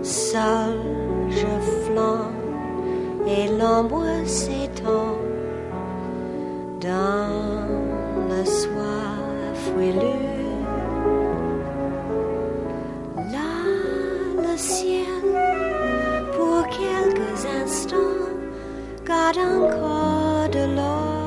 Seul je flâne et l'ombre s'étend dans le soir frileux. Là, le ciel, pour quelques instants, garde encore de l'or.